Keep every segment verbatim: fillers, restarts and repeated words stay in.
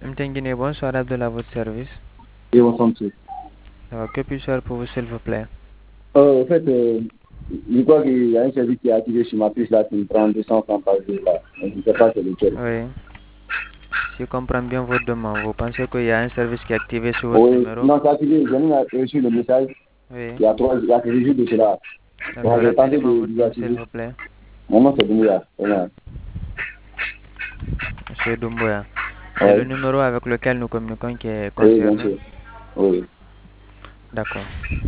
Mtengine, bonsoir Abdullah, à votre service. Et on s'en tue. Alors, que puis-je faire pour vous, s'il vous plaît? Euh, en fait, euh, je crois qu'il y a un service qui est activé sur ma puce là qui me prend deux cents francs par jour là. Donc, je ne sais pas c'est lequel. Oui. Si je comprends bien votre demande, vous pensez qu'il y a un service qui est activé sur votre Oui, numéro? non, c'est activé. J'ai même reçu le message Oui. il y a trois, il y a quelques jours de cela. Donc, D'accord, j'ai tenté rappelez-moi de votre nom, s'il désactiver. vous plaît. Mon nom, c'est Doumbouya. Voilà. Monsieur Doumbouya. C'est le Oui, numéro avec lequel nous communiquons qui est oui, bien concerné? sûr. Oui. D'accord.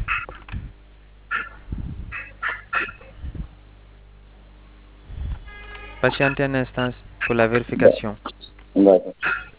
Patientez un instant pour la vérification. D'accord.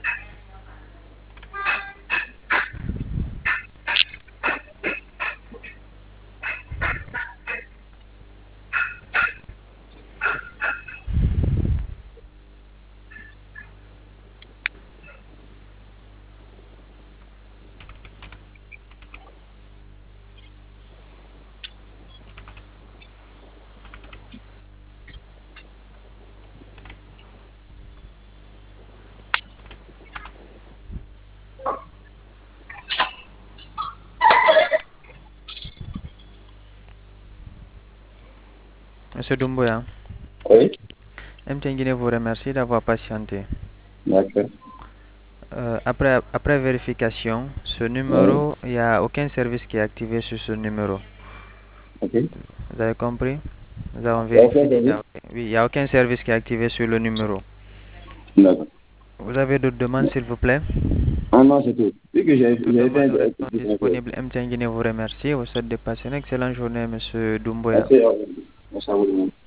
Monsieur Doumbouya, Oui, Mtengine vous remercie d'avoir patienté. d'accord. Euh, après, après vérification, ce Oui, numéro, il n'y a aucun service qui est activé sur ce numéro. ok. Vous avez compris? Nous avons Il y a aucun vérifié déjà. service? Oui, il n'y a aucun service qui est activé sur le numéro. D'accord. Vous avez d'autres demandes, s'il vous plaît? Ah non, c'est tout. Vu que j'ai Toute j'ai fait demande un nous restons petit. disponibles. M. Tianguine vous remercie. Vous souhaite de passer une excellente journée, Monsieur Doumbouya. Merci à vous. Merci à vous.